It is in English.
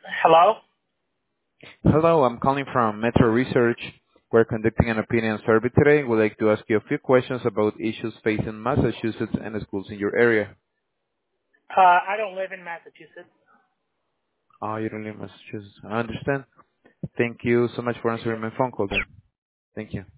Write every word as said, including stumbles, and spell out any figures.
Hello? Hello, I'm calling from Metro Research. We're conducting an opinion survey today. We'd like to ask you a few questions about issues facing Massachusetts and the schools in your area. Uh, I don't live in Massachusetts. Oh, you don't live in Massachusetts. I understand. Thank you so much for answering my phone call then. Thank you.